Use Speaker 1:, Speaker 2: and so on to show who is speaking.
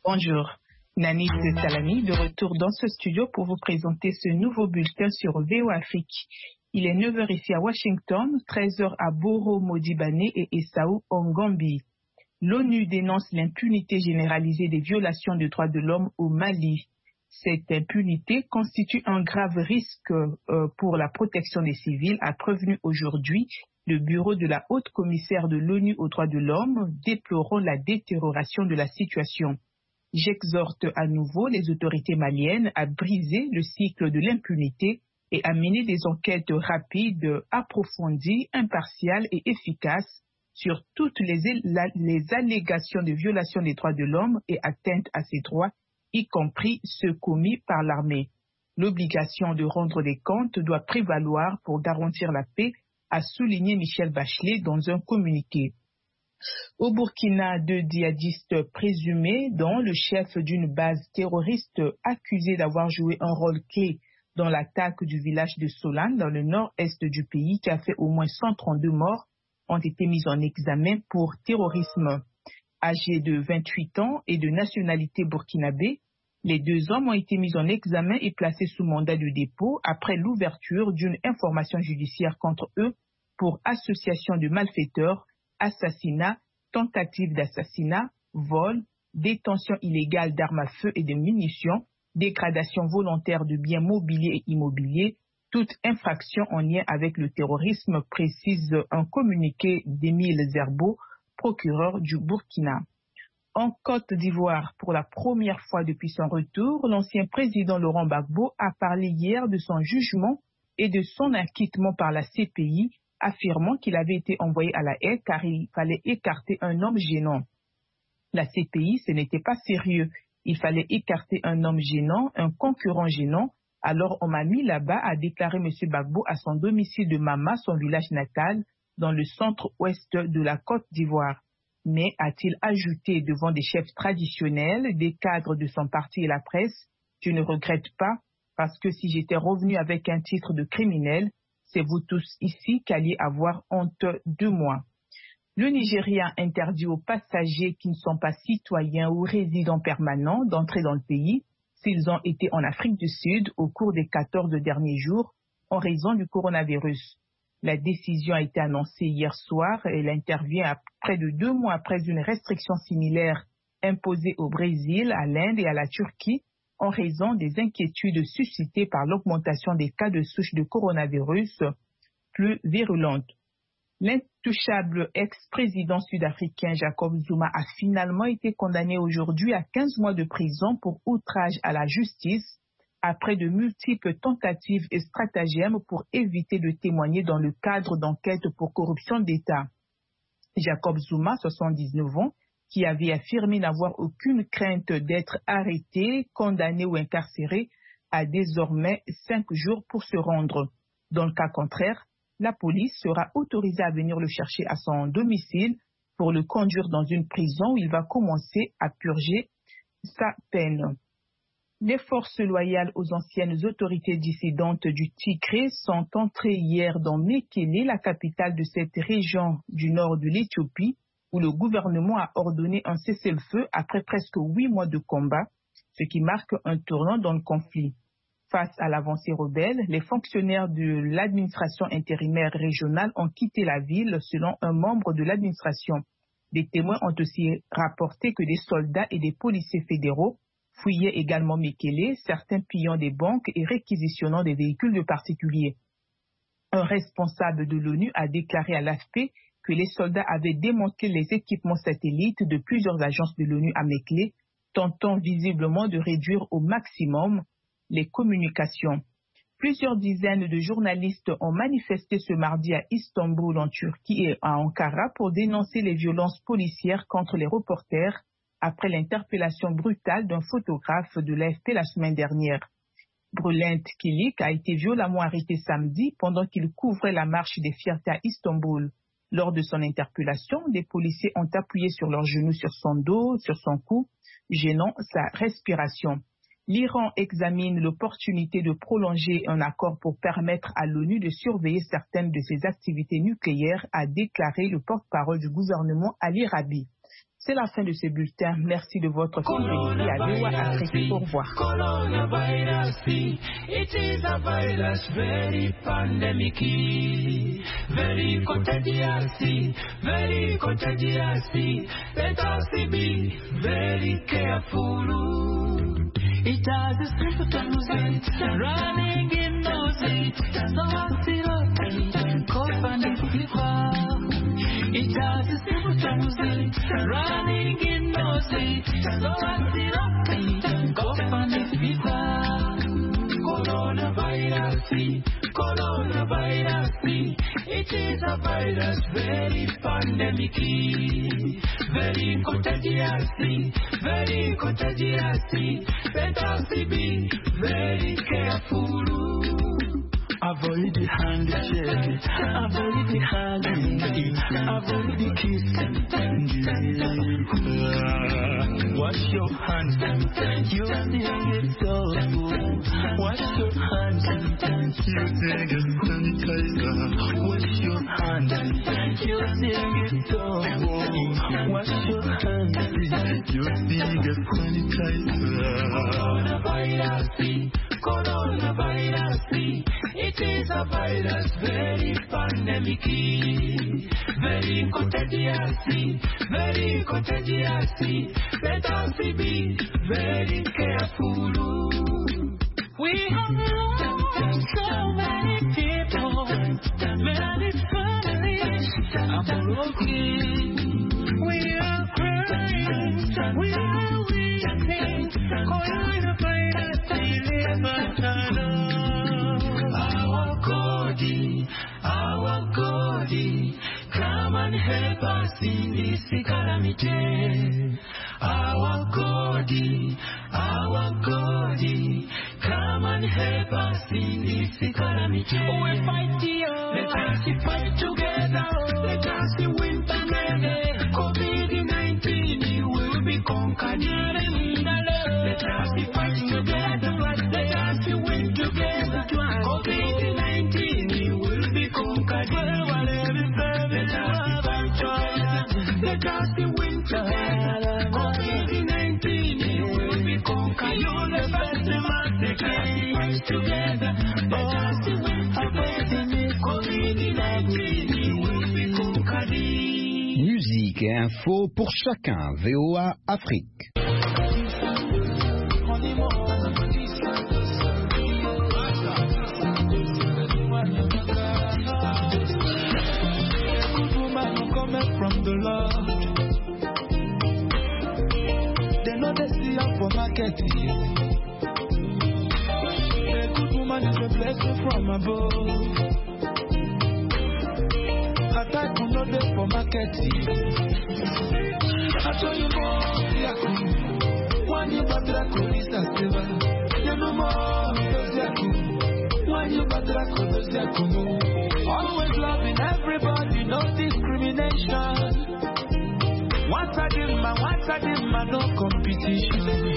Speaker 1: Bonjour, Nani Salami de retour dans ce studio pour vous présenter ce nouveau bulletin sur VOA Afrique. Il est 9h ici à Washington, 13h à Boro Modibane et Essaou en Gambie. L'ONU dénonce l'impunité généralisée des violations des droits de l'homme au Mali. Cette impunité constitue un grave risque pour la protection des civils, a prévenu aujourd'hui le bureau de la haute commissaire de l'ONU aux droits de l'homme, déplorant la détérioration de la situation. J'exhorte à nouveau les autorités maliennes à briser le cycle de l'impunité et à mener des enquêtes rapides, approfondies, impartiales et efficaces sur toutes les allégations de violation des droits de l'homme et atteinte à ces droits, y compris ceux commis par l'armée. L'obligation de rendre des comptes doit prévaloir pour garantir la paix, a souligné Michel Bachelet dans un communiqué. Au Burkina, 2 djihadistes présumés, dont le chef d'une base terroriste accusé d'avoir joué un rôle clé dans l'attaque du village de Solane dans le nord-est du pays qui a fait au moins 132 morts, ont été mis en examen pour terrorisme. Âgés de 28 ans et de nationalité burkinabé, les 2 hommes ont été mis en examen et placés sous mandat de dépôt après l'ouverture d'une information judiciaire contre eux pour association de malfaiteurs, assassinat, tentative d'assassinat, vol, détention illégale d'armes à feu et de munitions, dégradation volontaire de biens mobiliers et immobiliers, toute infraction en lien avec le terrorisme, précise un communiqué d'Émile Zerbo, procureur du Burkina. En Côte d'Ivoire, pour la première fois depuis son retour, l'ancien président Laurent Gbagbo a parlé hier de son jugement et de son acquittement par la CPI, affirmant qu'il avait été envoyé à la haie car il fallait écarter un homme gênant. La CPI, ce n'était pas sérieux. Il fallait écarter un homme gênant, un concurrent gênant. Alors on m'a mis là-bas, a déclaré M. Gbagbo à son domicile de Mama, son village natal, dans le centre-ouest de la Côte d'Ivoire. Mais, a-t-il ajouté devant des chefs traditionnels, des cadres de son parti et la presse, je ne regrette pas, parce que si j'étais revenu avec un titre de criminel, c'est vous tous ici qui alliez avoir honte de moi. Le Nigeria interdit aux passagers qui ne sont pas citoyens ou résidents permanents d'entrer dans le pays s'ils ont été en Afrique du Sud au cours des 14 derniers jours en raison du coronavirus. La décision a été annoncée hier soir et elle intervient près de 2 mois après une restriction similaire imposée au Brésil, à l'Inde et à la Turquie en raison des inquiétudes suscitées par l'augmentation des cas de souche de coronavirus plus virulente. L'intouchable ex-président sud-africain Jacob Zuma a finalement été condamné aujourd'hui à 15 mois de prison pour outrage à la justice après de multiples tentatives et stratagèmes pour éviter de témoigner dans le cadre d'enquêtes pour corruption d'État. Jacob Zuma, 79 ans, qui avait affirmé n'avoir aucune crainte d'être arrêté, condamné ou incarcéré, a désormais 5 jours pour se rendre. Dans le cas contraire, la police sera autorisée à venir le chercher à son domicile pour le conduire dans une prison où il va commencer à purger sa peine. Les forces loyales aux anciennes autorités dissidentes du Tigré sont entrées hier dans Mekele, la capitale de cette région du nord de l'Éthiopie, où le gouvernement a ordonné un cessez-le-feu après presque 8 mois de combat, ce qui marque un tournant dans le conflit. Face à l'avancée rebelle, les fonctionnaires de l'administration intérimaire régionale ont quitté la ville selon un membre de l'administration. Des témoins ont aussi rapporté que des soldats et des policiers fédéraux fouillaient également Mekele, certains pillant des banques et réquisitionnant des véhicules de particuliers. Un responsable de l'ONU a déclaré à l'AFP que les soldats avaient démantelé les équipements satellites de plusieurs agences de l'ONU à Mekele, tentant visiblement de réduire au maximum les communications. Plusieurs dizaines de journalistes ont manifesté ce mardi à Istanbul en Turquie et à Ankara pour dénoncer les violences policières contre les reporters après l'interpellation brutale d'un photographe de l'AFP la semaine dernière. Bülent Kilik a été violemment arrêté samedi pendant qu'il couvrait la marche des fiertés à Istanbul. Lors de son interpellation, des policiers ont appuyé sur leurs genoux sur son dos, sur son cou, gênant sa respiration. L'Iran examine l'opportunité de prolonger un accord pour permettre à l'ONU de surveiller certaines de ses activités nucléaires, a déclaré le porte-parole du gouvernement Ali Rabi. C'est la fin de ce bulletin. Merci de votre fidélité à VOA Afrique. Au revoir.
Speaker 2: Coronavirus, it is a virus very pandemic, very contagious, very contagious. Let us be very careful. It has a symptoms running in nose, stomach syrup, cough and fever. It has a symptoms running in nose, stomach syrup, cough and fever. Coronavirus, coronavirus, it is a virus very pandemic, very contagious, very contagious. Let us be very careful. Avoid the handshake, avoid the hugging, avoid the kissing. Wash your hands, you sing it so good. Wash your hands, you sing it sanitizer. Wash your hands, you sing it so good. Wash your hands, you sing it sanitizer. Coronavirus, coronavirus, it is a virus very pandemic, very contagious, very contagious. Let us be very careful. We have lost so many people, many families are broken. We are crying, we are weeping. Coronavirus, our God, come and help us in this calamity. Our God, come and help us in this calamity. We fight here, let us fight together, let us win together. COVID-19 will be conquered. Let us fight together, let us win together. COVID-19 will be conquered. Let us fight together, let us win together. COVID-19 will be conquered. Let us fight together, let us win together. COVID-19 will be conquered.
Speaker 3: Musique et info pour chacun. VOA Afrique.
Speaker 2: From the Lord, they know they see up for market. A good woman is a blessing from above. A type of know they for market. I told you more, Yaku. One you badrako is a silver. You know more, Yaku. One you badrako is Yaku. Always loving everybody, no discrimination. Once I did my no competition.